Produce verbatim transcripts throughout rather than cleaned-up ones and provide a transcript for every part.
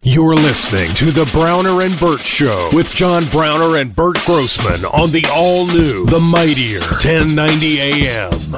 You're listening to the Browner and Burt Show with John Browner and Burt Grossman on the all-new, the mightier ten ninety A M.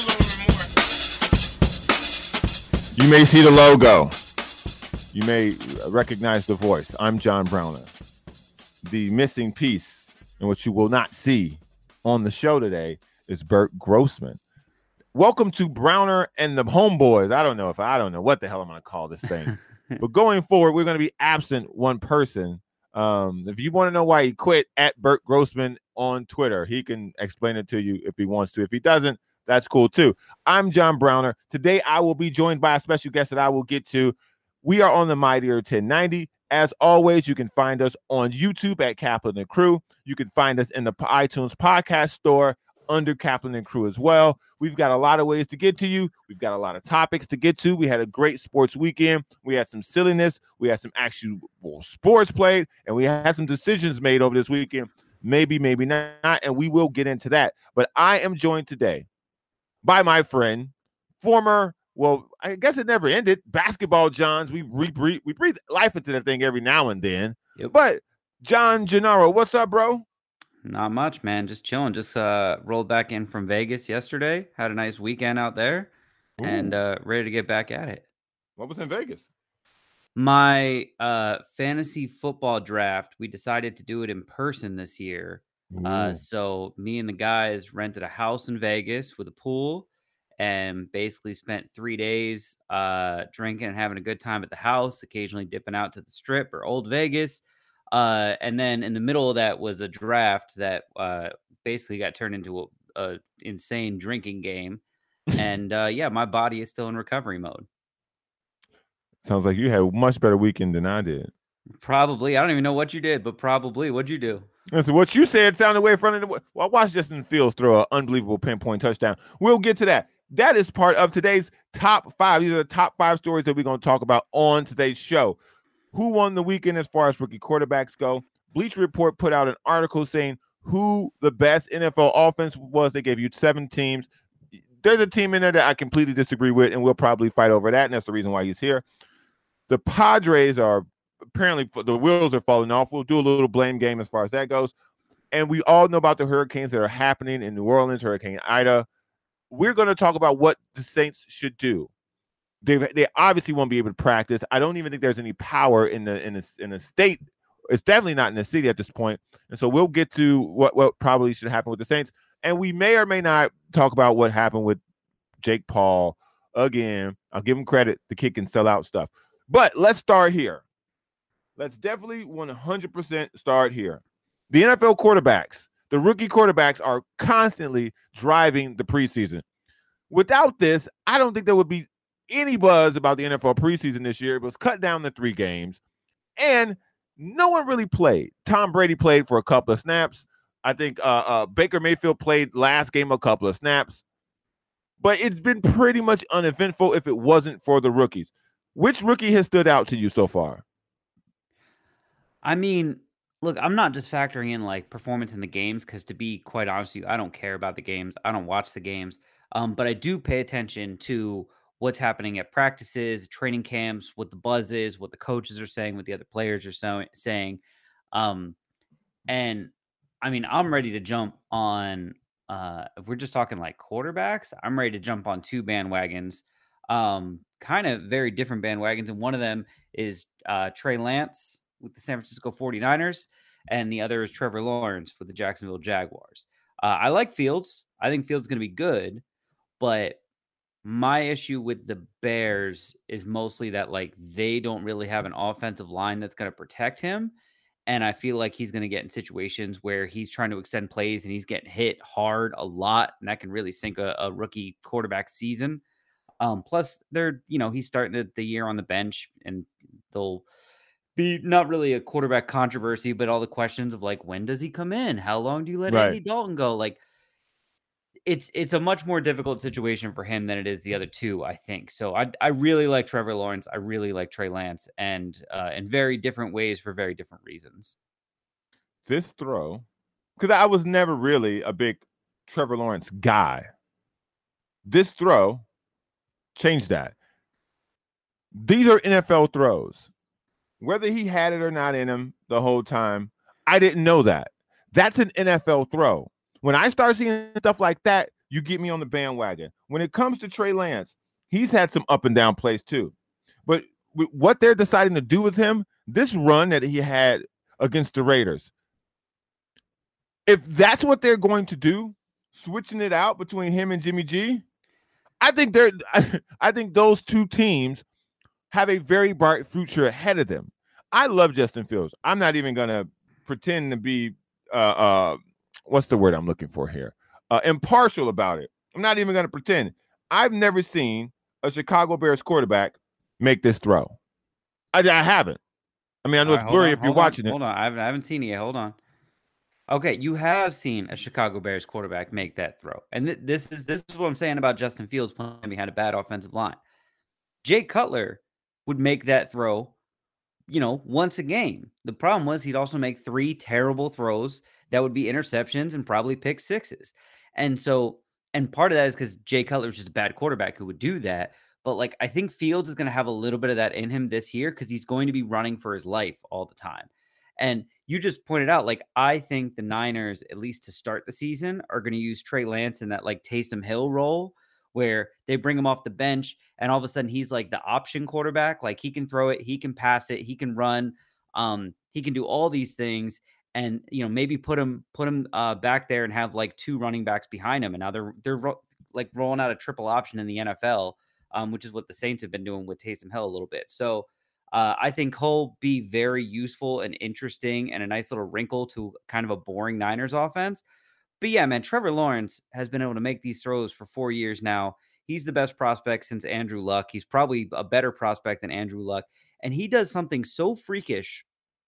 You may see the logo. You may recognize the voice. I'm John Browner. The missing piece, and what you will not see on the show today, is Burt Grossman. Welcome to Browner and the Homeboys. I don't know if I don't know what the hell I'm going to call this thing. But going forward, we're going to be absent one person. Um, if you want to know why he quit, at Burt Grossman on Twitter. He can explain it to you if he wants to. If he doesn't, that's cool too. I'm John Browner. Today, I will be joined by a special guest that I will get to. We are on the mightier ten ninety. As always, you can find us on YouTube at Kaplan and Crew. You can find us in the iTunes podcast store under Kaplan and Crew as well. We've got a lot of ways to get to you. We've got a lot of topics to get to. We had a great sports weekend. We had some silliness. We had some actual sports played, and we had some decisions made over this weekend. Maybe, maybe not, and we will get into that. But I am joined today by my friend, former, well, I guess it never ended, Basketball Johns. We we breathe, we breathe life into that thing every now and then. Yep. But John Gennaro, what's up, bro? Not much, man. Just chilling. Just uh, rolled back in from Vegas yesterday. Had a nice weekend out there. Ooh. And uh, ready to get back at it. What was in Vegas? My uh, fantasy football draft. We decided to do it in person this year. Uh, so me and the guys rented a house in Vegas with a pool and basically spent three days uh, drinking and having a good time at the house, occasionally dipping out to the Strip or Old Vegas. Uh, and then in the middle of that was a draft that uh, basically got turned into a, a insane drinking game. And uh, yeah, my body is still in recovery mode. Sounds like you had a much better weekend than I did. Probably. I don't even know what you did, but probably. What'd you do? And so what you said sounded way in front of the. Well, watch Justin Fields throw an unbelievable pinpoint touchdown. We'll get to that. That is part of today's top five. These are the top five stories that we're going to talk about on today's show. Who won the weekend as far as rookie quarterbacks go? Bleacher Report put out an article saying who the best N F L offense was. They gave you seven teams. There's a team in there that I completely disagree with, and we'll probably fight over that, and that's the reason why he's here. The Padres are apparently, the wheels are falling off. We'll do a little blame game as far as that goes. And we all know about the hurricanes that are happening in New Orleans, Hurricane Ida. We're going to talk about what the Saints should do. They they obviously won't be able to practice. I don't even think there's any power in the in the in the state. It's definitely not in the city at this point. And so we'll get to what what probably should happen with the Saints. And we may or may not talk about what happened with Jake Paul again. I'll give him credit. The kid can sell out stuff. But let's start here. Let's definitely one hundred percent start here. The N F L quarterbacks, the rookie quarterbacks, are constantly driving the preseason. Without this, I don't think there would be any buzz about the N F L preseason this year. It was cut down to three games, and no one really played. Tom Brady played for a couple of snaps. I think uh, uh, Baker Mayfield played last game a couple of snaps, but it's been pretty much uneventful if it wasn't for the rookies. Which rookie has stood out to you so far? I mean, look, I'm not just factoring in like performance in the games because, to be quite honest with you, I don't care about the games. I don't watch the games, um, but I do pay attention to what's happening at practices, training camps, what the buzz is, what the coaches are saying, what the other players are so, saying. Um, and I mean, I'm ready to jump on, uh, if we're just talking like quarterbacks, I'm ready to jump on two bandwagons, um, kind of very different bandwagons. And one of them is uh, Trey Lance with the San Francisco forty-niners, and the other is Trevor Lawrence with the Jacksonville Jaguars. Uh, I like Fields. I think Fields is going to be good, but my issue with the Bears is mostly that like they don't really have an offensive line that's going to protect him. And I feel like he's going to get in situations where he's trying to extend plays and he's getting hit hard a lot. And that can really sink a, a rookie quarterback season. Um, plus they're, you know, he's starting the, the year on the bench, and they'll be not really a quarterback controversy, but all the questions of like, when does he come in? How long do you let right. Andy Dalton go? Like, It's it's a much more difficult situation for him than it is the other two, I think. So I I really like Trevor Lawrence. I really like Trey Lance, and uh, in very different ways for very different reasons. This throw, because I was never really a big Trevor Lawrence guy. This throw changed that. These are N F L throws. whether he had it or not in him the whole time, I didn't know that. That's an N F L throw. When I start seeing stuff like that, you get me on the bandwagon. When it comes to Trey Lance, he's had some up and down plays too. But what they're deciding to do with him, this run that he had against the Raiders, if that's what they're going to do, switching it out between him and Jimmy G, I think they're I think those two teams have a very bright future ahead of them. I love Justin Fields. I'm not even gonna pretend to be uh uh what's the word I'm looking for here? Uh impartial about it. I'm not even gonna pretend. I've never seen a Chicago Bears quarterback make this throw. I, I haven't. I mean, I know All it's right, blurry on, if you're on, watching it. Hold on, I haven't, I haven't seen it yet. Hold on. Okay, you have seen a Chicago Bears quarterback make that throw, and th- this is this is what I'm saying about Justin Fields playing behind a bad offensive line. Jay Cutler would make that throw, you know, once a game. The problem was he'd also make three terrible throws that would be interceptions and probably pick sixes, and so and part of that is because Jay Cutler was just a bad quarterback who would do that. But like I think Fields is going to have a little bit of that in him this year because he's going to be running for his life all the time. And you just pointed out, like, I think the Niners, at least to start the season, are going to use Trey Lance in that, like, Taysom Hill role where they bring him off the bench and all of a sudden he's, like, the option quarterback. Like, he can throw it, he can pass it, he can run, um, he can do all these things and, you know, maybe put him put him uh, back there and have, like, two running backs behind him. And now they're, they're ro- like, rolling out a triple option in the N F L, um, which is what the Saints have been doing with Taysom Hill a little bit. So, Uh, I think he'll be very useful and interesting and a nice little wrinkle to kind of a boring Niners offense. But yeah, man, Trevor Lawrence has been able to make these throws for four years now. He's the best prospect since Andrew Luck. He's probably a better prospect than Andrew Luck. And he does something so freakish.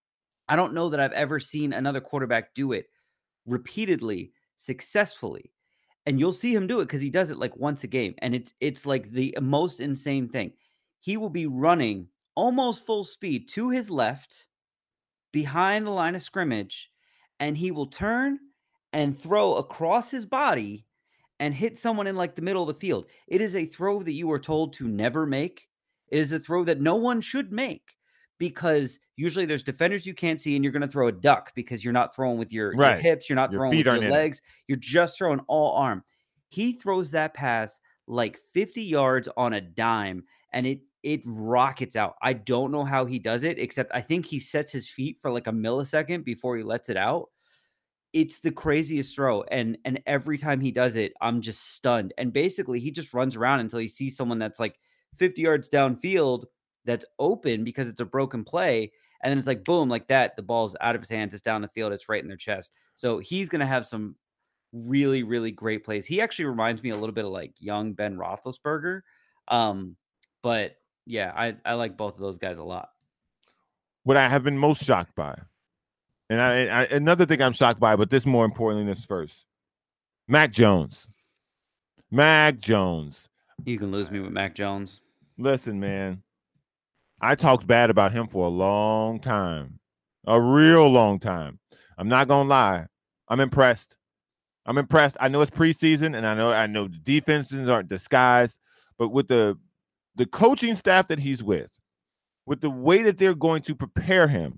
I don't know that I've ever seen another quarterback do it repeatedly, successfully. And you'll see him do it because he does it like once a game. And it's it's like the most insane thing. He will be running almost full speed to his left behind the line of scrimmage, and he will turn and throw across his body and hit someone in like the middle of the field. It is a throw that you are told to never make. It is a throw that no one should make because usually there's defenders you can't see and you're going to throw a duck because you're not throwing with your, Right. your hips. You're not Your throwing feet with aren't your in it. legs. You're just throwing all arm. He throws that pass like fifty yards on a dime and it it rockets out. I don't know how he does it, except I think he sets his feet for like a millisecond before he lets it out. It's the craziest throw. And, and every time he does it, I'm just stunned. And basically he just runs around until he sees someone that's like fifty yards downfield that's open because it's a broken play. And then it's like, boom, like that. The ball's out of his hands. It's down the field. It's right in their chest. So he's going to have some really, really great plays. He actually reminds me a little bit of like young Ben Roethlisberger. Um, but yeah, I, I like both of those guys a lot. What I have been most shocked by, and I, I another thing I'm shocked by, but this more importantly than this first, Mac Jones. Mac Jones. You can lose me with Mac Jones. Listen, man, I talked bad about him for a long time, a real long time. I'm not gonna lie. I'm impressed. I'm impressed. I know it's preseason, and I know I know the defenses aren't disguised, but with the the coaching staff that he's with, with the way that they're going to prepare him,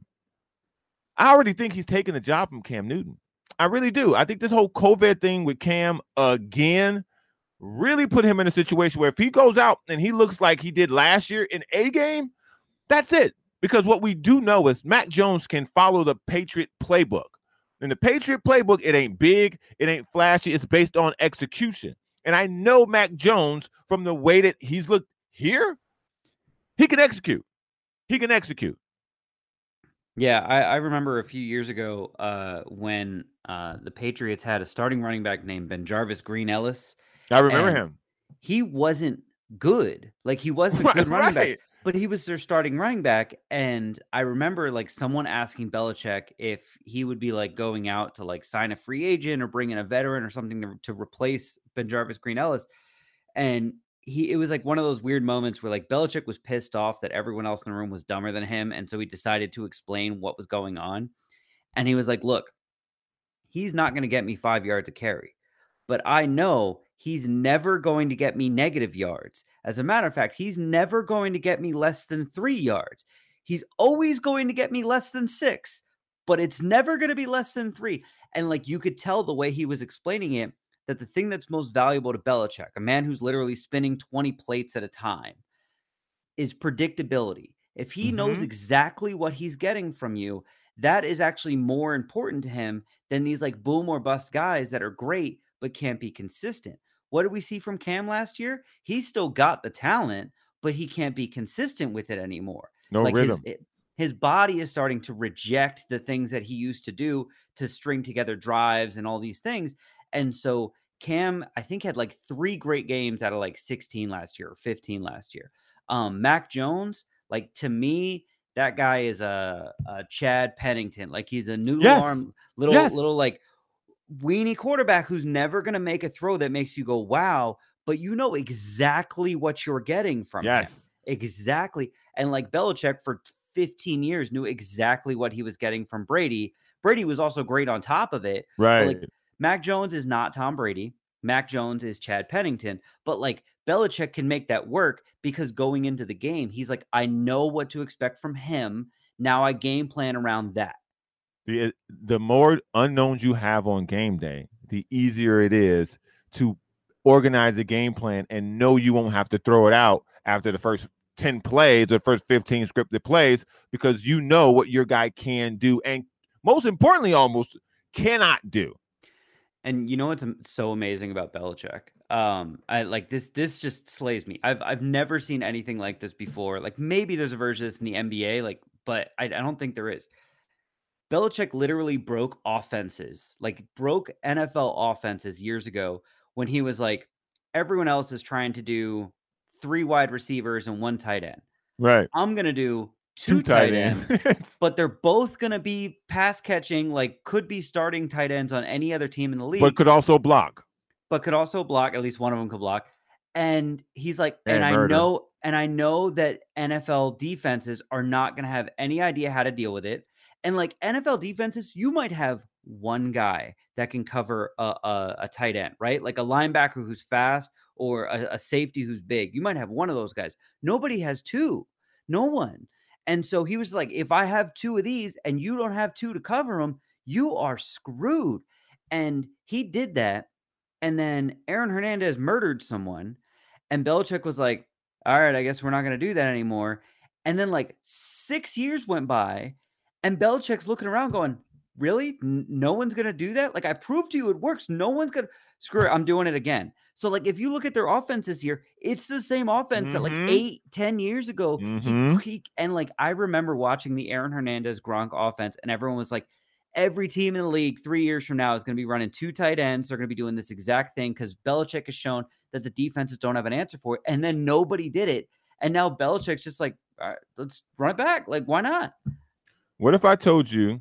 I already think he's taking a job from Cam Newton. I really do. I think this whole COVID thing with Cam again really put him in a situation where if he goes out and he looks like he did last year in a game, that's it. Because what we do know is Mac Jones can follow the Patriot playbook. In the Patriot playbook, it ain't big, it ain't flashy, it's based on execution. And I know Mac Jones from the way that he's looked here, he can execute. He can execute. Yeah, I, I remember a few years ago uh, when uh, the Patriots had a starting running back named BenJarvus Green-Ellis. I remember him. He wasn't good. Like, he wasn't a Right, good running right. back, but he was their starting running back. And I remember, like, someone asking Belichick if he would be, like, going out to, like, sign a free agent or bring in a veteran or something to, to replace BenJarvus Green-Ellis. And he, it was like one of those weird moments where like Belichick was pissed off that everyone else in the room was dumber than him. And so he decided to explain what was going on. And he was like, look, he's not going to get me five yards to carry, but I know he's never going to get me negative yards. As a matter of fact, he's never going to get me less than three yards. he's always going to get me less than six, but it's never going to be less than three. And like you could tell the way he was explaining it, that the thing that's most valuable to Belichick, a man who's literally spinning twenty plates at a time, is predictability. If he mm-hmm. knows exactly what he's getting from you, that is actually more important to him than these like boom or bust guys that are great but can't be consistent. What did we see from Cam last year? He still got the talent, but he can't be consistent with it anymore. No like rhythm. His, it, his body is starting to reject the things that he used to do to string together drives and all these things. And so Cam, I think, had like three great games out of like sixteen last year or fifteen last year. Um, Mac Jones, like to me, that guy is a, a Chad Pennington. Like he's a noodle yes. arm, little, yes. little like weenie quarterback who's never going to make a throw that makes you go, wow, but you know exactly what you're getting from yes. him. Exactly. And like Belichick for fifteen years knew exactly what he was getting from Brady. Brady was also great on top of it. Right. Like Mac Jones is not Tom Brady. Mac Jones is Chad Pennington, but like Belichick can make that work because going into the game, he's like, I know what to expect from him. Now I game plan around that. The, the more unknowns you have on game day, the easier it is to organize a game plan and know you won't have to throw it out after the first ten plays or first fifteen scripted plays, because you know what your guy can do and most importantly, almost cannot do. And you know what's so amazing about Belichick? Um, I like this. This just slays me. I've I've never seen anything like this before. Like maybe there's a version of this in the N B A, like, but I, I don't think there is. Belichick literally broke offenses, like broke N F L offenses years ago when he was like, everyone else is trying to do three wide receivers and one tight end. Right. I'm gonna do two, two tight, tight ends, ends. But they're both going to be pass catching, like could be starting tight ends on any other team in the league. But could also block. But could also block. At least one of them could block. And he's like, and, and I murder. know, and I know that N F L defenses are not going to have any idea how to deal with it. And like N F L defenses, you might have one guy that can cover a, a, a tight end, right? Like a linebacker who's fast or a, a safety who's big. You might have one of those guys. Nobody has two. No one. And so he was like, if I have two of these and you don't have two to cover them, you are screwed. And he did that. And then Aaron Hernandez murdered someone. And Belichick was like, all right, I guess we're not going to do that anymore. And then like six years went by and Belichick's looking around going, really? N- no one's going to do that? Like I proved to you it works. No one's going to screw it. I'm doing it again. So like if you look at their offense this year, it's the same offense mm-hmm. that like eight, ten years ago. Mm-hmm. He, he, and like I remember watching the Aaron Hernandez Gronk offense, and everyone was like, every team in the league three years from now is going to be running two tight ends. They're going to be doing this exact thing because Belichick has shown that the defenses don't have an answer for it. And then nobody did it. And now Belichick's just like, all right, let's run it back. Like, why not? What if I told you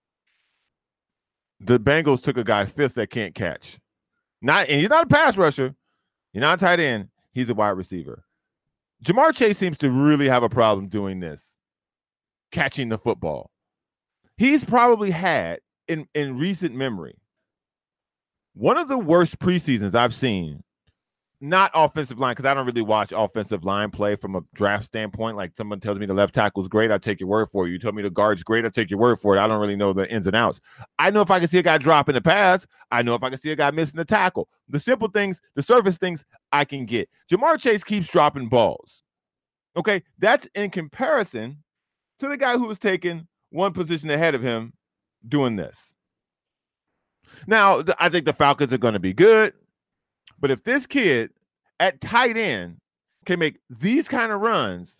the Bengals took a guy fifth that can't catch? Not, and he's not a pass rusher. You're not a tight end. He's a wide receiver. Jamar Chase seems to really have a problem doing this, catching the football. He's probably had, in, in recent memory, one of the worst preseasons I've seen. Not offensive line, because I don't really watch offensive line play from a draft standpoint. Like someone tells me the left tackle's great, I take your word for it. You tell me the guard's great, I take your word for it. I don't really know the ins and outs. I know if I can see a guy dropping the pass. I know if I can see a guy missing the tackle. The simple things, the surface things, I can get. Jamar Chase keeps dropping balls. Okay, that's in comparison to the guy who was taking one position ahead of him doing this. Now, I think the Falcons are going to be good. But if this kid at tight end can make these kind of runs,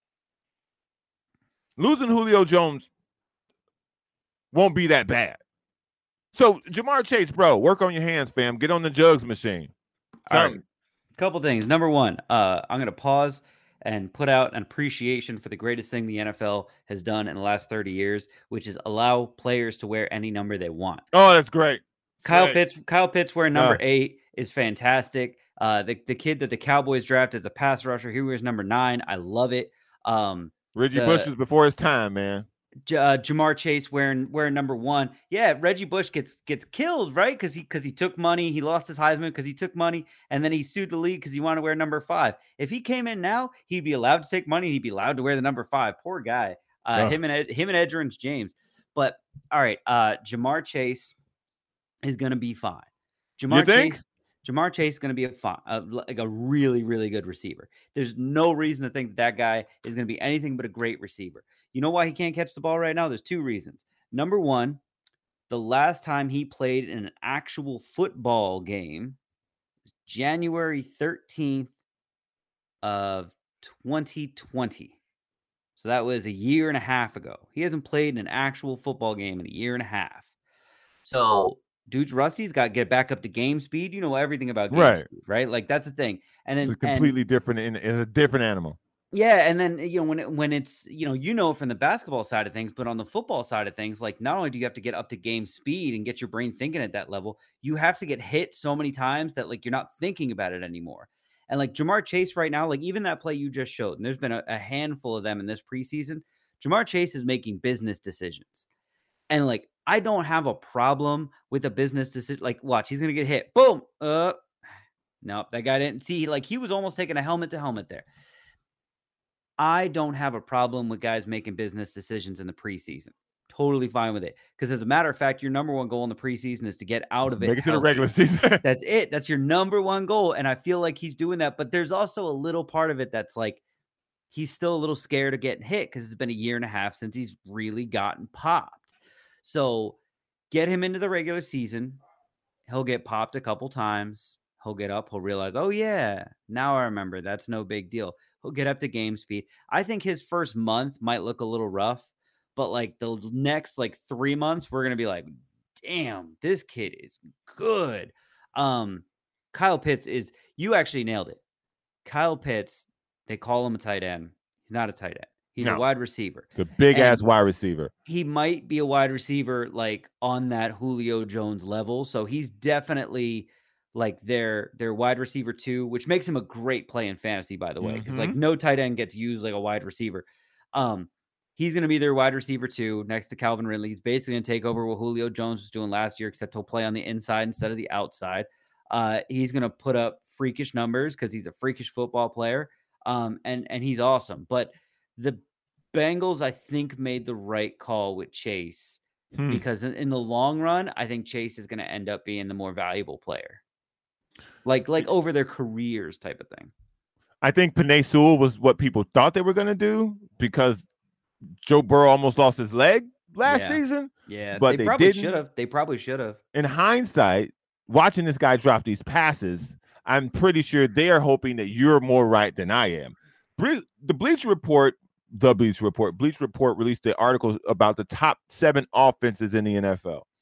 losing Julio Jones won't be that bad. So, Jamar Chase, bro, work on your hands, fam. Get on the jugs machine. All right. Couple things. Number one, uh, I'm going to pause and put out an appreciation for the greatest thing the N F L has done in the last thirty years, which is allow players to wear any number they want. Oh, that's great. Kyle Right. Pitts, Kyle Pitts wearing number Uh. eight is fantastic. Uh, the, the kid that the Cowboys drafted as a pass rusher, he wears number nine. I love it. Um, Reggie the- Bush was before his time, man. J- uh, Jamar Chase wearing wearing number one. Yeah, Reggie Bush gets gets killed, right? Because he because he took money. He lost his Heisman because he took money, and then he sued the league because he wanted to wear number five. If he came in now, he'd be allowed to take money. He'd be allowed to wear the number five. Poor guy. Uh, him and Ed, him and Edgerrin James. But all right, uh, Ja'Marr Chase is going to be fine. Ja'Marr You think? Chase, Ja'Marr Chase is going to be a fine, uh, like a really, really good receiver. There's no reason to think that, that guy is going to be anything but a great receiver. You know why he can't catch the ball right now? There's two reasons. Number one, the last time he played in an actual football game, January thirteenth of twenty twenty. So that was a year and a half ago. He hasn't played in an actual football game in a year and a half. So dude's Rusty's got to get back up to game speed. You know everything about game Right. speed, right? Like that's the thing. And then It's a completely and, different, it's a different animal. yeah, and then you know when it, when it's you know you know from the basketball side of things, but on the football side of things, like not only do you have to get up to game speed and get your brain thinking at that level, you have to get hit so many times that like you're not thinking about it anymore. And like Ja'Marr Chase right now, like even that play you just showed, and there's been a, a handful of them in this preseason. Ja'Marr Chase is making business decisions, and like I don't have a problem with a business decision. Like, watch, he's gonna get hit. Boom. Uh, nope, that guy didn't see. Like he was almost taking a helmet to helmet there. I don't have a problem with guys making business decisions in the preseason. Totally fine with it. Because as a matter of fact, your number one goal in the preseason is to get out of it. Make it to the regular season. That's it. That's your number one goal. And I feel like he's doing that. But there's also a little part of it that's like, he's still a little scared of getting hit because it's been a year and a half since he's really gotten popped. So get him into the regular season. He'll get popped a couple times. He'll get up. He'll realize, oh, yeah, now I remember. That's no big deal. He'll get up to game speed. I think his first month might look a little rough, but like the next like three months, we're going to be like, damn, this kid is good. Um, Kyle Pitts is, you actually nailed it. Kyle Pitts, they call him a tight end. He's not a tight end. He's no. a wide receiver. It's a big and ass wide receiver. He might be a wide receiver like on that Julio Jones level. So he's definitely like their their wide receiver too, which makes him a great play in fantasy, by the way, because mm-hmm. like no tight end gets used like a wide receiver. Um, he's going to be their wide receiver too, next to Calvin Ridley. He's basically going to take over what Julio Jones was doing last year, except he'll play on the inside instead of the outside. Uh, he's going to put up freakish numbers because he's a freakish football player, um, and and he's awesome. But the Bengals, I think, made the right call with Chase hmm. because in, in the long run, I think Chase is going to end up being the more valuable player. Like, like over their careers type of thing. I think Penei Sewell was what people thought they were going to do because Joe Burrow almost lost his leg last yeah. season. Yeah, but they, they probably didn't. should have. They probably should have. In hindsight, watching this guy drop these passes, I'm pretty sure they are hoping that you're more right than I am. Ble- the Bleacher Report, the Bleacher Report, Bleacher Report released the article about the top seven offenses in the N F L.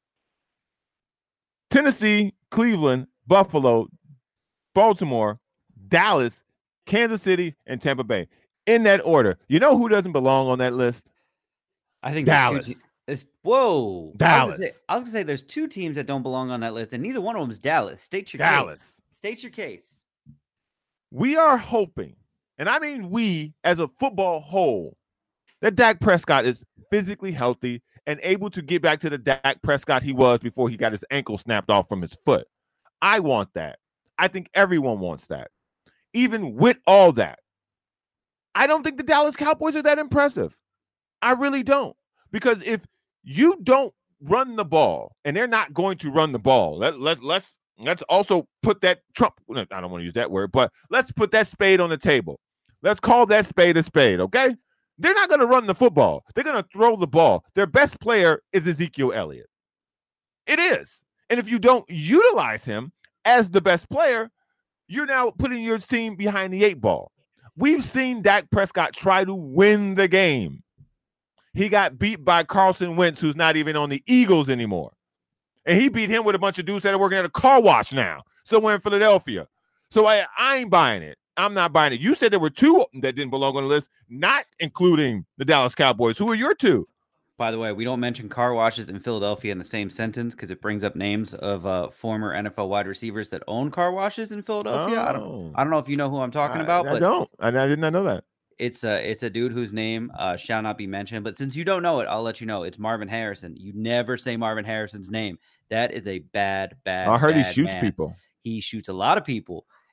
Tennessee, Cleveland, Buffalo, Baltimore, Dallas, Kansas City, and Tampa Bay. In that order. You know who doesn't belong on that list? I think Dallas. Te- it's, whoa. Dallas. I was going to say there's two teams that don't belong on that list, and neither one of them is Dallas. State your Dallas. case. State your case. We are hoping, and I mean we as a football whole, that Dak Prescott is physically healthy and able to get back to the Dak Prescott he was before he got his ankle snapped off from his foot. I want that. I think everyone wants that. Even with all that, I don't think the Dallas Cowboys are that impressive. I really don't. Because if you don't run the ball, and they're not going to run the ball, let, let, let's, let's also put that Trump, I don't want to use that word, but let's put that spade on the table. Let's call that spade a spade, okay? They're not going to run the football. They're going to throw the ball. Their best player is Ezekiel Elliott. It is. And if you don't utilize him as the best player, you're now putting your team behind the eight ball. We've seen Dak Prescott try to win the game. He got beat by Carson Wentz, who's not even on the Eagles anymore. And he beat him with a bunch of dudes that are working at a car wash now, somewhere in Philadelphia. So I, I ain't buying it. I'm not buying it. You said there were two that didn't belong on the list, not including the Dallas Cowboys. Who are your two? By the way, we don't mention car washes in Philadelphia in the same sentence because it brings up names of uh, former N F L wide receivers that own car washes in Philadelphia. Oh. I don't, I don't know if you know who I'm talking I, about. I but don't. I, I did not know that. It's a, it's a dude whose name uh, shall not be mentioned. But since you don't know it, I'll let you know. It's Marvin Harrison. You never say Marvin Harrison's name. That is a bad, bad. I heard bad he shoots man. people. He shoots a lot of people.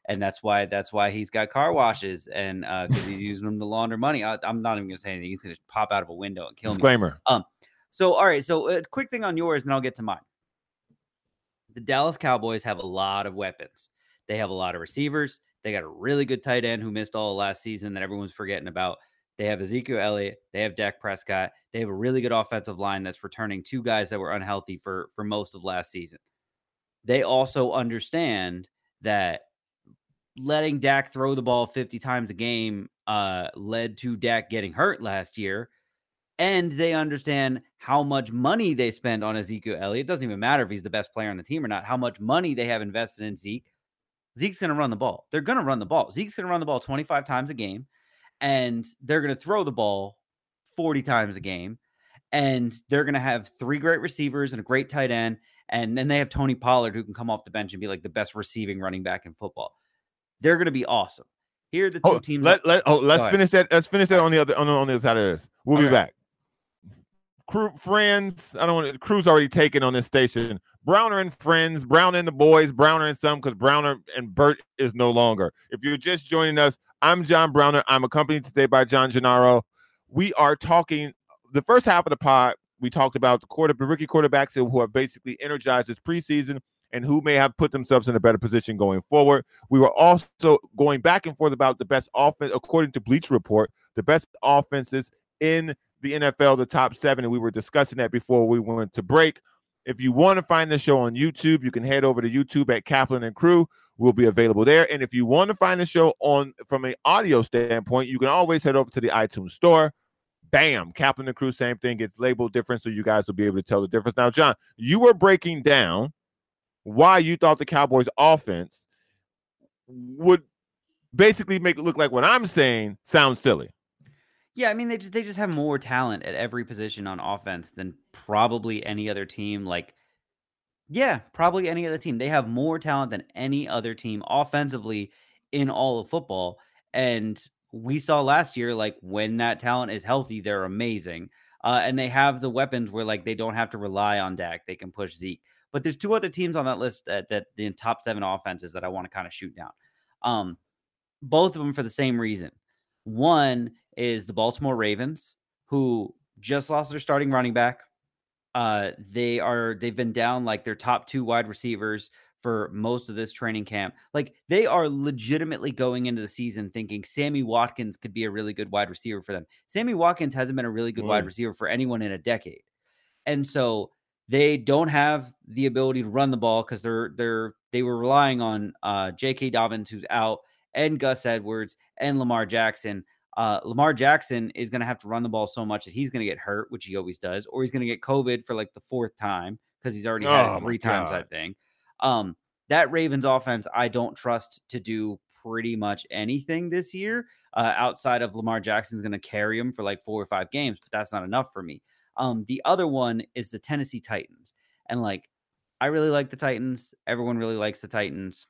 and that's why that's why he's got car washes, and uh, because he's using them to launder money. I, I'm not even gonna say anything. He's gonna pop out of a window and kill Disclaimer. me. Um. So all right. So a quick thing on yours, and I'll get to mine. The Dallas Cowboys have a lot of weapons. They have a lot of receivers. They got a really good tight end who missed all last season that everyone's forgetting about. They have Ezekiel Elliott. They have Dak Prescott. They have a really good offensive line that's returning two guys that were unhealthy for, for most of last season. They also understand that letting Dak throw the ball fifty times a game uh, led to Dak getting hurt last year. And they understand how much money they spend on Ezekiel Elliott. It doesn't even matter if he's the best player on the team or not, how much money they have invested in Zeke. Zeke's going to run the ball. They're going to run the ball. Zeke's going to run the ball twenty-five times a game. And they're going to throw the ball forty times a game. And they're going to have three great receivers and a great tight end. And then they have Tony Pollard, who can come off the bench and be like the best receiving running back in football. They're going to be awesome. Here are the two oh, teams. Let, let, oh, let's Go finish ahead. that. Let's finish that on the other on, on the other side of this. We'll Okay. be back. Crew friends, I don't want to. Crew's already taken on this station. Browner and friends, Brown and the boys, Browner and some, because Browner and Bert is no longer. If you're just joining us, I'm John Browner. I'm accompanied today by John Gennaro. We are talking the first half of the pod. We talked about the quarter, the rookie quarterbacks who have basically energized this preseason and who may have put themselves in a better position going forward. We were also going back and forth about the best offense, according to Bleacher Report, the best offenses in the N F L, the top seven, and we were discussing that before we went to break. If you want to find the show on YouTube, you can head over to YouTube at Kaplan and Crew. We'll be available there. And if you want to find the show on from an audio standpoint, you can always head over to the iTunes store. Bam, Kaplan and Crew, same thing. It's labeled different, so you guys will be able to tell the difference. Now, John, you were breaking down why you thought the Cowboys offense would basically make it look like what I'm saying sounds silly. Yeah, I mean, they just, they just have more talent at every position on offense than probably any other team. Like, yeah, probably any other team. They have more talent than any other team offensively in all of football. And we saw last year, like, when that talent is healthy, they're amazing. Uh, and they have the weapons where, like, they don't have to rely on Dak. They can push Zeke. But there's two other teams on that list that, that the top seven offenses that I want to kind of shoot down. Um, both of them for the same reason. One is the Baltimore Ravens, who just lost their starting running back. Uh, they are, they've been down like their top two wide receivers for most of this training camp. Like, they are legitimately going into the season thinking Sammy Watkins could be a really good wide receiver for them. Sammy Watkins hasn't been a really good mm. wide receiver for anyone in a decade. And so they don't have the ability to run the ball because they're, they're, they were relying on uh, J K Dobbins, who's out, and Gus Edwards and Lamar Jackson. Uh, Lamar Jackson is going to have to run the ball so much that he's going to get hurt, which he always does, or he's going to get COVID for like the fourth time because he's already had oh it three times, I think. Um, that Ravens offense, I don't trust to do pretty much anything this year uh, outside of Lamar Jackson's going to carry him for like four or five games, but that's not enough for me. Um, the other one is the Tennessee Titans. And like, I really like the Titans. Everyone really likes the Titans.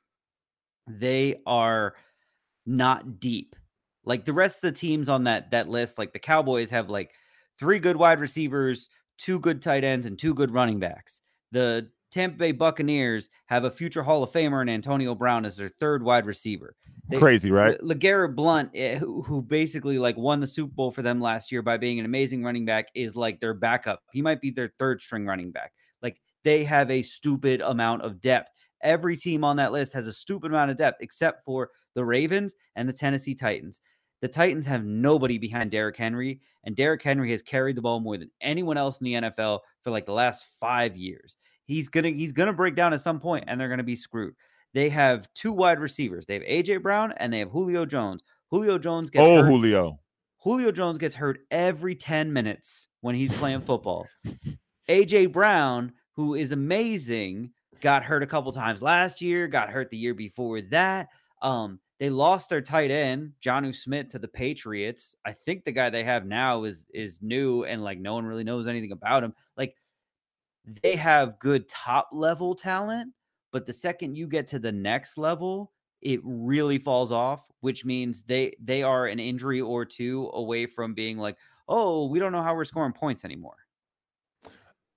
They are not deep. Like the rest of the teams on that, that list, like the Cowboys have like three good wide receivers, two good tight ends, and two good running backs. The Tampa Bay Buccaneers have a future Hall of Famer and Antonio Brown as their third wide receiver. They, Crazy, right? LeGarrette Blount, who, who basically like won the Super Bowl for them last year by being an amazing running back, is like their backup. He might be their third string running back. Like they have a stupid amount of depth. Every team on that list has a stupid amount of depth except for the Ravens and the Tennessee Titans. The Titans have nobody behind Derrick Henry, and Derrick Henry has carried the ball more than anyone else in the N F L for like the last five years. He's gonna he's gonna break down at some point, and they're gonna be screwed. They have two wide receivers. They have A J Brown and they have Julio Jones. Julio Jones gets oh hurt. Julio. Julio Jones gets hurt every ten minutes when he's playing football. A J Brown, who is amazing, got hurt a couple times last year. Got hurt the year before that. Um. They lost their tight end, Jonnu Smith, to the Patriots. I think the guy they have now is is new and like no one really knows anything about him. Like they have good top level talent, but the second you get to the next level, it really falls off, which means they they are an injury or two away from being like, oh, we don't know how we're scoring points anymore.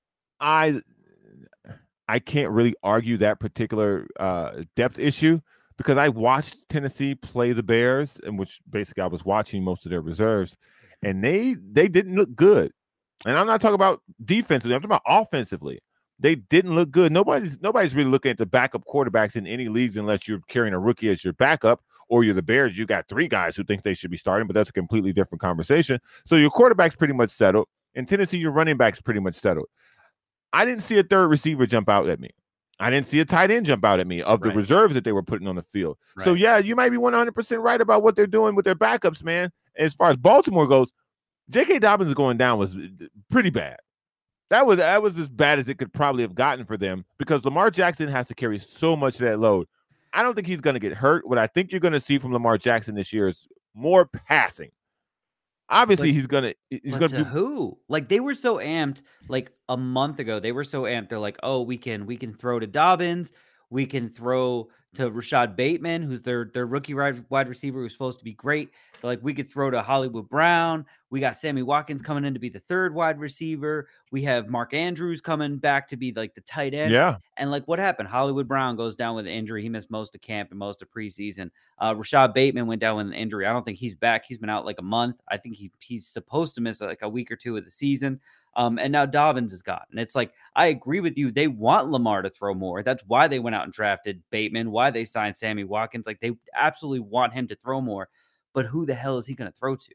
I I can't really argue that particular uh, depth issue. because I watched Tennessee play the Bears, in which basically I was watching most of their reserves, and they they didn't look good. And I'm not talking about defensively, I'm talking about offensively. They didn't look good. Nobody's nobody's really looking at the backup quarterbacks in any leagues unless you're carrying a rookie as your backup, or you're the Bears. You got three guys who think they should be starting, but that's a completely different conversation. So your quarterback's pretty much settled. In Tennessee, your running back's pretty much settled. I didn't see a third receiver jump out at me. I didn't see a tight end jump out at me of the right. reserves that they were putting on the field. Right. So, yeah, you might be one hundred percent right about what they're doing with their backups, man. As far as Baltimore goes, J K. Dobbins going down was pretty bad. That was that was as bad as it could probably have gotten for them because Lamar Jackson has to carry so much of that load. I don't think he's going to get hurt. What I think you're going to see from Lamar Jackson this year is more passing. Obviously, but, he's gonna he's gonna to do who? Like they were so amped like a month ago. They were so amped. They're like, oh, we can we can throw to Dobbins, we can throw to Rashad Bateman, who's their their rookie wide receiver who's supposed to be great. They're like, we could throw to Hollywood Brown. We got Sammy Watkins coming in to be the third wide receiver. We have Mark Andrews coming back to be like the tight end. Yeah. And like what happened? Hollywood Brown goes down with an injury. He missed most of camp and most of preseason. Uh, Rashad Bateman went down with an injury. I don't think he's back. He's been out like a month. I think he he's supposed to miss like a week or two of the season. Um, and now Dobbins is gone. And it's like, I agree with you. They want Lamar to throw more. That's why they went out and drafted Bateman, why they signed Sammy Watkins. Like they absolutely want him to throw more. But who the hell is he going to throw to?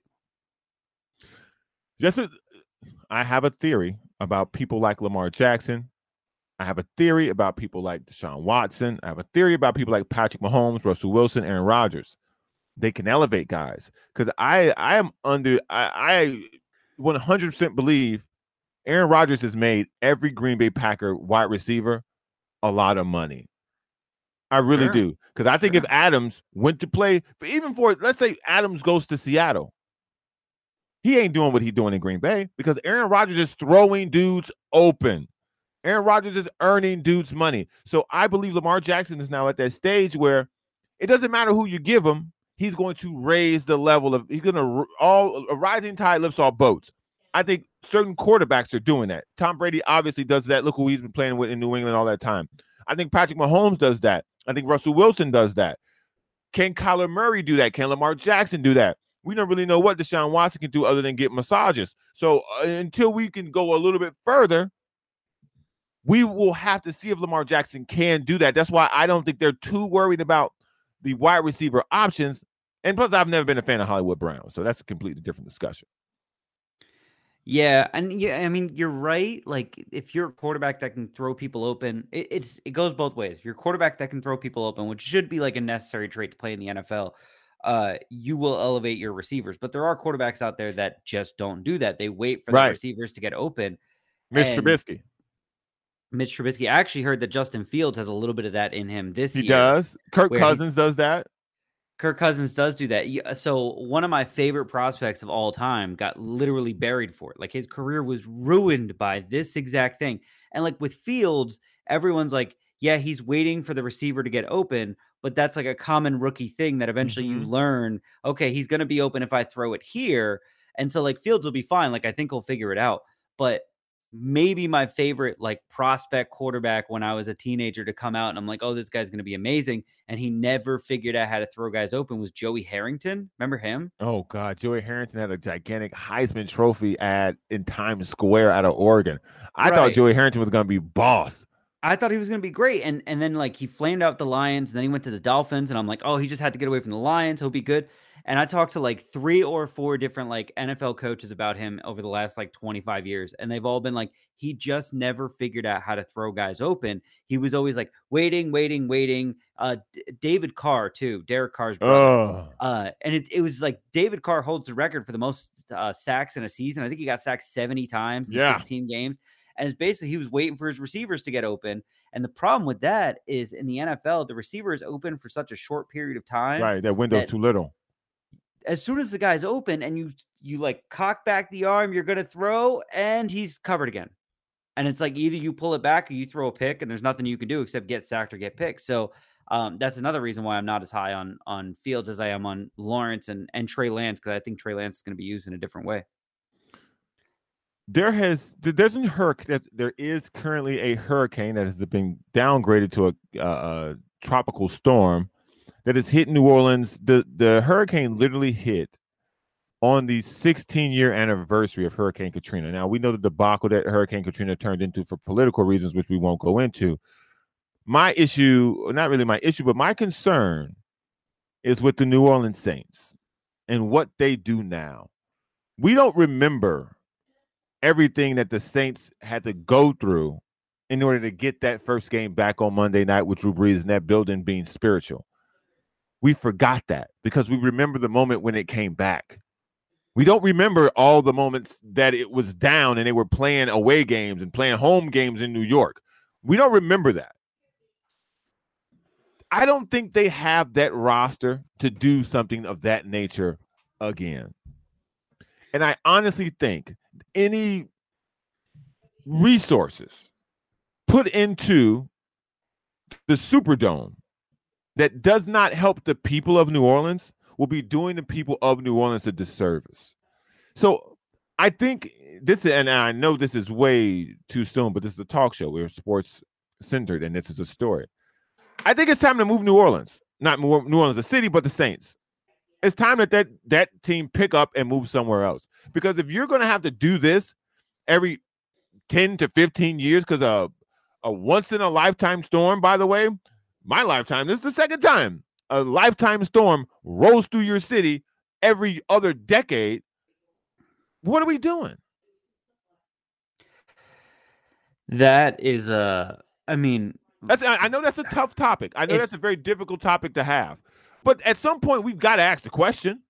Just a, I have a theory about people like Lamar Jackson. I have a theory about people like Deshaun Watson. I have a theory about people like Patrick Mahomes, Russell Wilson, Aaron Rodgers. They can elevate guys. Because I, I am under, I, I one hundred percent believe Aaron Rodgers has made every Green Bay Packer wide receiver a lot of money. I really sure. do. Because I think sure. if Adams went to play, for, even for, let's say Adams goes to Seattle, he ain't doing what he's doing in Green Bay because Aaron Rodgers is throwing dudes open. Aaron Rodgers is earning dudes money. So I believe Lamar Jackson is now at that stage where it doesn't matter who you give him. He's going to raise the level of, he's going to, all a rising tide lifts all boats. I think certain quarterbacks are doing that. Tom Brady obviously does that. Look who he's been playing with in New England all that time. I think Patrick Mahomes does that. I think Russell Wilson does that. Can Kyler Murray do that? Can Lamar Jackson do that? We don't really know what Deshaun Watson can do other than get massages. So uh, until we can go a little bit further, we will have to see if Lamar Jackson can do that. That's why I don't think they're too worried about the wide receiver options. And plus, I've never been a fan of Hollywood Brown. So that's a completely different discussion. Yeah, and yeah, I mean, you're right. Like, if you're a quarterback that can throw people open, it, it's it goes both ways. If you're a quarterback that can throw people open, which should be like a necessary trait to play in the N F L, uh, you will elevate your receivers. But there are quarterbacks out there that just don't do that. They wait for right. the receivers to get open. Mitch Trubisky. Mitch Trubisky. I actually heard that Justin Fields has a little bit of that in him this he year. He does. Kirk Cousins does that. Kirk Cousins does do that. So one of my favorite prospects of all time got literally buried for it. Like his career was ruined by this exact thing. And like with Fields, everyone's like, yeah, he's waiting for the receiver to get open, but that's like a common rookie thing that eventually mm-hmm. you learn, okay, he's going to be open if I throw it here. And so like Fields will be fine. Like I think he'll figure it out. But maybe my favorite like prospect quarterback when I was a teenager to come out and I'm like, oh, this guy's going to be amazing. And he never figured out how to throw guys open was Joey Harrington. Remember him? Oh God. Joey Harrington had a gigantic Heisman Trophy ad in Times Square out of Oregon. I right. thought Joey Harrington was going to be boss. I thought he was going to be great. And, and then like he flamed out the Lions and then he went to the Dolphins and I'm like, oh, he just had to get away from the Lions. He'll be good. And I talked to like three or four different like N F L coaches about him over the last like twenty-five years. And they've all been like, he just never figured out how to throw guys open. He was always like waiting, waiting, waiting. Uh, D- David Carr too, Derek Carr's brother. Oh. Uh, and it, it was like David Carr holds the record for the most uh, sacks in a season. I think he got sacked seventy times in yeah. sixteen games. And it's basically he was waiting for his receivers to get open. And the problem with that is in the N F L, the receiver is open for such a short period of time. Right. That window's that, too little. As soon as the guy's open and you you like cock back the arm, you're gonna throw, and he's covered again. And it's like either you pull it back or you throw a pick, and there's nothing you can do except get sacked or get picked. So um, that's another reason why I'm not as high on on Fields as I am on Lawrence and and Trey Lance, because I think Trey Lance is going to be used in a different way. There has there's a hurricane. There is currently a hurricane that has been downgraded to a, uh, a tropical storm that has hit New Orleans. The, the hurricane literally hit on the sixteen-year anniversary of Hurricane Katrina. Now, we know the debacle that Hurricane Katrina turned into for political reasons, which we won't go into. My issue, not really my issue, but my concern is with the New Orleans Saints and what they do now. We don't remember everything that the Saints had to go through in order to get that first game back on Monday night with Drew Brees in that building being spiritual. We forgot that because we remember the moment when it came back. We don't remember all the moments that it was down and they were playing away games and playing home games in New York. We don't remember that. I don't think they have that roster to do something of that nature again. And I honestly think any resources put into the Superdome that does not help the people of New Orleans will be doing the people of New Orleans a disservice. So I think this, and I know this is way too soon, but this is a talk show. We're sports centered, and this is a story. I think it's time to move New Orleans, not New Orleans, the city, but the Saints. It's time that that, that team pick up and move somewhere else. Because if you're going to have to do this every ten to fifteen years, because a, a once-in-a-lifetime storm, by the way, my lifetime, this is the second time a lifetime storm rolls through your city every other decade. What are we doing? That is a, I mean, that's, I know that's a tough topic. I know that's a very difficult topic to have, but at some point we've got to ask the question.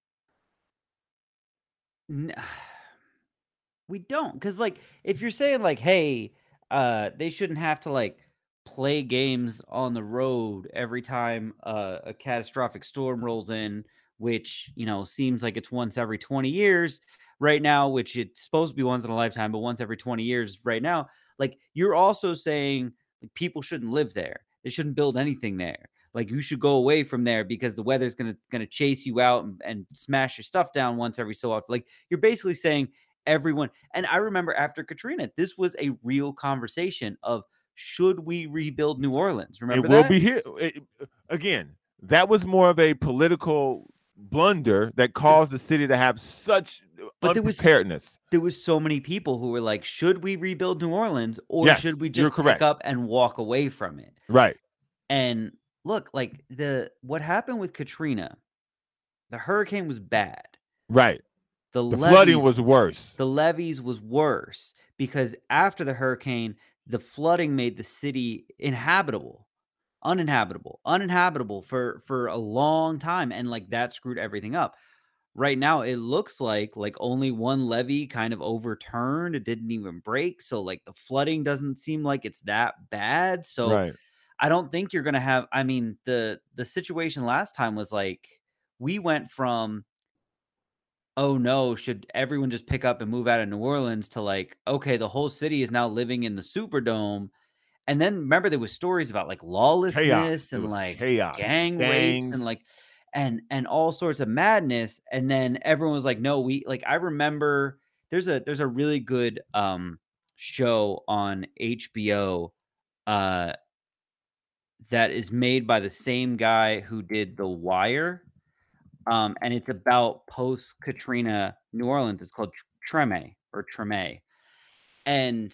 We don't, because like if you're saying like, hey, uh, they shouldn't have to like play games on the road every time uh, a catastrophic storm rolls in, which, you know, seems like it's once every twenty years right now, which it's supposed to be once in a lifetime, but once every twenty years right now. Like, you're also saying like, people shouldn't live there. They shouldn't build anything there. Like, you should go away from there because the weather's going to going to chase you out and, and smash your stuff down once every so often. Like, you're basically saying everyone. And I remember after Katrina, this was a real conversation of, should we rebuild New Orleans? Remember it will that? be here it, again. That was more of a political blunder that caused the city to have such but unpreparedness. There was, there was so many people who were like, should we rebuild New Orleans or yes, should we just pick up and walk away from it? Right. And look, like the what happened with Katrina, the hurricane was bad. Right. The, the levees, flooding was worse. The levees was worse because after the hurricane, the flooding made the city inhabitable. Uninhabitable, uninhabitable for, for a long time. And like that screwed everything up. Right now, it looks like like only one levee kind of overturned. It didn't even break. So like the flooding doesn't seem like it's that bad. So right. I don't think you're going to have, I mean, the, the situation last time was like, we went from, oh no, should everyone just pick up and move out of New Orleans to like, okay, the whole city is now living in the Superdome. And then remember there was stories about like lawlessness chaos. and like chaos. gang Gangs. rapes and like and and all sorts of madness. And then everyone was like, no, we like I remember there's a there's a really good um show on H B O uh that is made by the same guy who did The Wire. Um and it's about post Katrina New Orleans. It's called Treme or Treme. And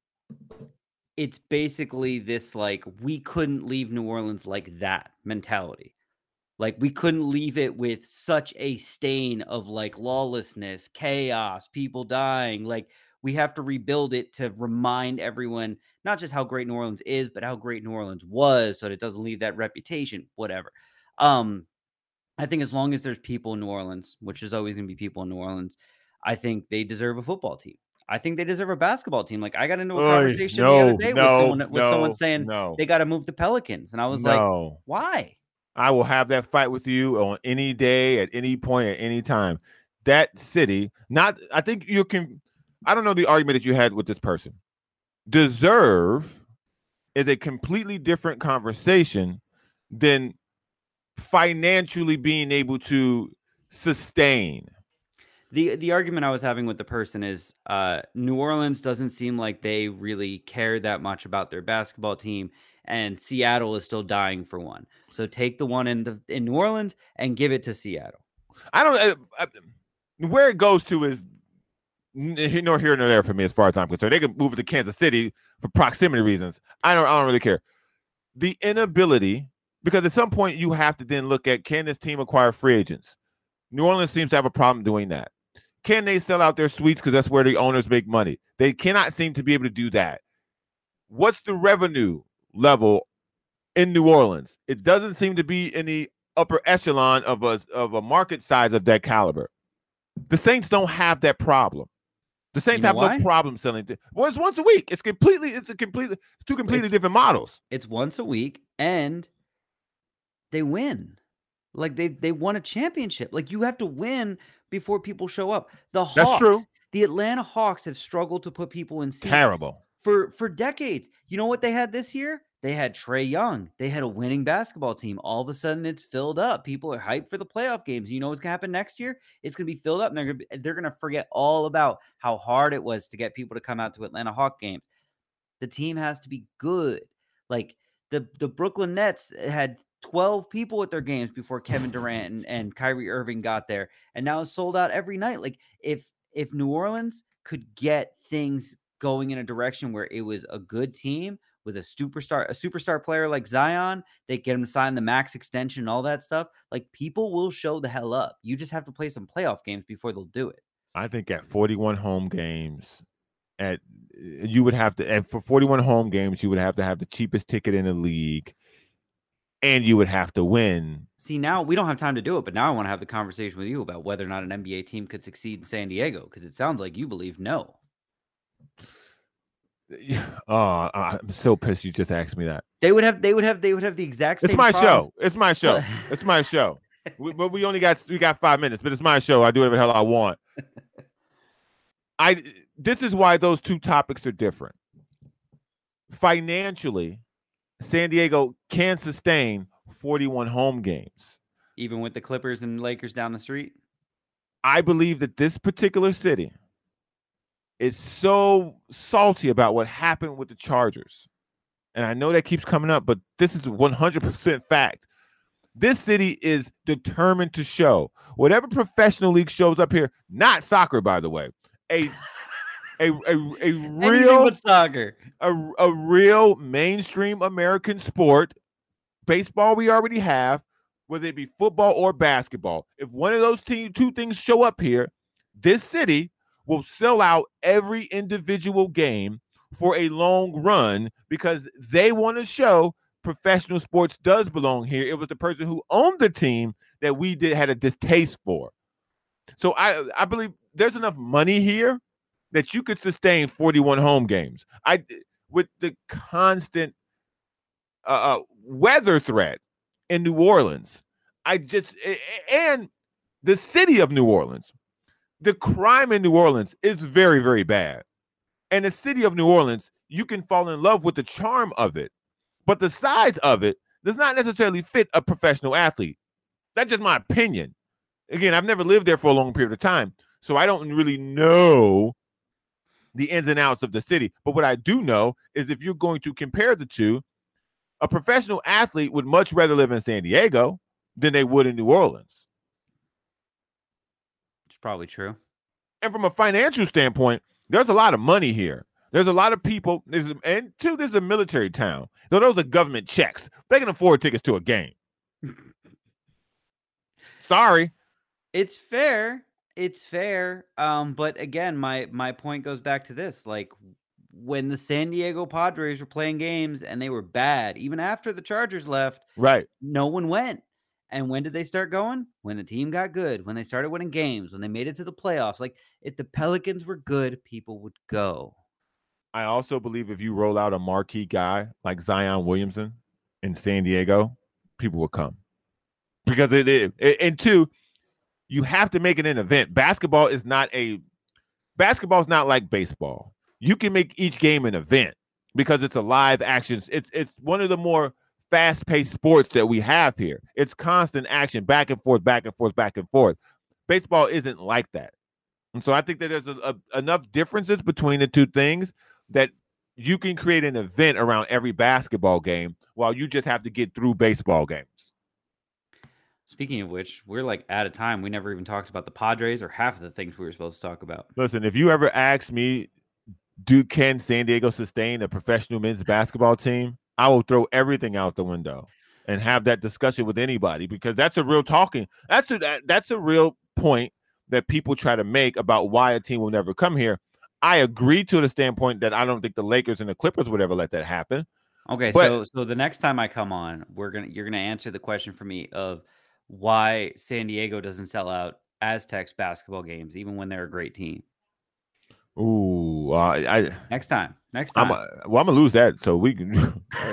it's basically this, like, we couldn't leave New Orleans like that mentality. Like, we couldn't leave it with such a stain of, like, lawlessness, chaos, people dying. Like, we have to rebuild it to remind everyone, not just how great New Orleans is, but how great New Orleans was, so that it doesn't leave that reputation, whatever. Um, I think as long as there's people in New Orleans, which there's always going to be people in New Orleans, I think they deserve a football team. I think they deserve a basketball team. Like, I got into a Oy, conversation no, the other day no, with someone with no, someone saying no. they got to move the Pelicans, and I was no. like, why? I will have that fight with you on any day, at any point, at any time. That city, not. I think you can. I don't know the argument that you had with this person. Deserve is a completely different conversation than financially being able to sustain. The the argument I was having with the person is uh, New Orleans doesn't seem like they really care that much about their basketball team, and Seattle is still dying for one. So take the one in the in New Orleans and give it to Seattle. I don't. I, I, where it goes to is nor here nor there for me as far as I'm concerned. They can move it to Kansas City for proximity reasons. I don't. I don't really care. The inability, because at some point you have to then look at, can this team acquire free agents? New Orleans seems to have a problem doing that. Can they sell out their suites because that's where the owners make money? They cannot seem to be able to do that. What's the revenue level in New Orleans? It doesn't seem to be in the upper echelon of a, of a market size of that caliber. The Saints don't have that problem. The Saints you know have why? no problem selling. Th- well, it's once a week. It's completely, it's a completely, it's two completely it's, different models. It's once a week and they win. Like they they won a championship. Like you have to win before people show up. The Hawks, That's true. The Atlanta Hawks have struggled to put people in seats terrible for for decades. You know what they had this year? They had Trae Young. They had a winning basketball team. All of a sudden, it's filled up. People are hyped for the playoff games. You know what's gonna happen next year? It's gonna be filled up, and they're gonna be, they're gonna forget all about how hard it was to get people to come out to Atlanta Hawk games. The team has to be good. Like the the Brooklyn Nets had twelve people at their games before Kevin Durant and, and Kyrie Irving got there, and now it's sold out every night. Like if if New Orleans could get things going in a direction where it was a good team with a superstar, a superstar player like Zion, they get him to sign the max extension and all that stuff. Like people will show the hell up. You just have to play some playoff games before they'll do it. I think at forty-one home games, at you would have to, and for forty-one home games, you would have to have the cheapest ticket in the league. And you would have to win. See, now we don't have time to do it, but now I want to have the conversation with you about whether or not an N B A team could succeed in San Diego, because it sounds like you believe no. Oh, I'm so pissed you just asked me that. They would have, they would have, they would have the exact same. It's my problems. show. It's my show. It's my show. we, but we only got we got five minutes, but it's my show. I do whatever the hell I want. I. This is why those two topics are different. Financially, San Diego can sustain forty-one home games. Even with the Clippers and Lakers down the street? I believe that this particular city is so salty about what happened with the Chargers. And I know that keeps coming up, but this is one hundred percent fact. This city is determined to show whatever professional league shows up here, not soccer, by the way, a A, a, a real soccer, a, a real mainstream American sport. Baseball we already have, whether it be football or basketball. If one of those team, two things show up here, this city will sell out every individual game for a long run because they want to show professional sports does belong here. It was the person who owned the team that we did had a distaste for. So I, I believe there's enough money here that you could sustain forty-one home games. I with the constant uh, weather threat in New Orleans. I just and the city of New Orleans, the crime in New Orleans is very, very bad. And the city of New Orleans, you can fall in love with the charm of it, but the size of it does not necessarily fit a professional athlete. That's just my opinion. Again, I've never lived there for a long period of time, so I don't really know the ins and outs of the city. But what I do know is if you're going to compare the two, a professional athlete would much rather live in San Diego than they would in New Orleans. It's probably true. And from a financial standpoint, there's a lot of money here. There's a lot of people. There's, and two, this is a military town. So those are government checks. They can afford tickets to a game. Sorry. It's fair. It's fair. Um, but again, my my point goes back to this. Like when the San Diego Padres were playing games and they were bad, even after the Chargers left, right? No one went. And when did they start going? When the team got good, when they started winning games, when they made it to the playoffs. Like if the Pelicans were good, people would go. I also believe if you roll out a marquee guy like Zion Williamson in San Diego, people will come. Because it, it, it and two, you have to make it an event. Basketball is not a basketball is not like baseball. You can make each game an event because it's a live action. It's it's one of the more fast-paced sports that we have here. It's constant action, back and forth, back and forth, back and forth. Baseball isn't like that. And so I think that there's a, a, enough differences between the two things that you can create an event around every basketball game while you just have to get through baseball games. Speaking of which, we're like out of time. We never even talked about the Padres or half of the things we were supposed to talk about. Listen, if you ever ask me, do can San Diego sustain a professional men's basketball team? I will throw everything out the window and have that discussion with anybody, because that's a real talking. That's a that, that's a real point that people try to make about why a team will never come here. I agree to the standpoint that I don't think the Lakers and the Clippers would ever let that happen. Okay, but, so so the next time I come on, we're gonna you're gonna answer the question for me of why San Diego doesn't sell out Aztecs basketball games even when they're a great team. Ooh, uh, I next time, next time. I'm a, well, I'm gonna lose that, so we can.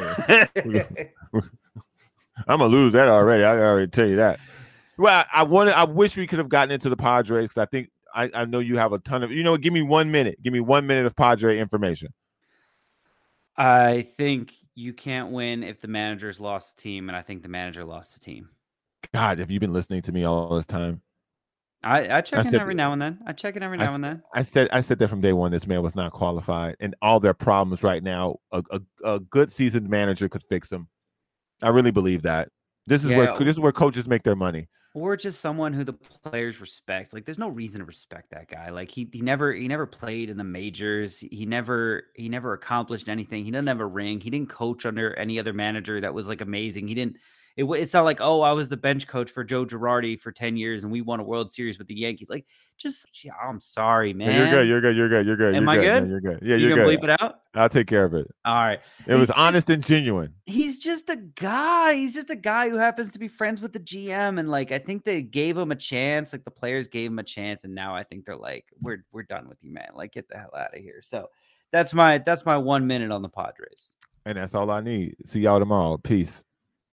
I'm gonna lose that already. I already tell you that. Well, I wanted. I wish we could have gotten into the Padres, because I think I, I know you have a ton of. You know, give me one minute. Give me one minute of Padre information. I think you can't win if the manager's lost the team, and I think the manager lost the team. God, have you been listening to me all this time? I, I check I in said, every now and then. I check in every now I, and then. I said I said that from day one. This man was not qualified, and all their problems right now, a, a, a good seasoned manager could fix them. I really believe that. This is yeah. where this is where coaches make their money. Or just someone who the players respect. Like, there's no reason to respect that guy. Like, he he never he never played in the majors. He never he never accomplished anything. He doesn't have a ring. He didn't coach under any other manager that was like amazing. He didn't. It, it's not like, oh, I was the bench coach for Joe Girardi for ten years and we won a World Series with the Yankees. Like, just, yeah, I'm sorry, man. You're good. You're good. You're good. You're good. Am you're I good? good? No, you're good. Yeah, you you're gonna good. bleep it out? I'll take care of it. All right. It he's was just, honest and genuine. He's just a guy. He's just a guy who happens to be friends with the G M. And like, I think they gave him a chance. Like, the players gave him a chance. And now I think they're like, we're, we're done with you, man. Like, get the hell out of here. So that's my, that's my one minute on the Padres. And that's all I need. See y'all tomorrow. Peace.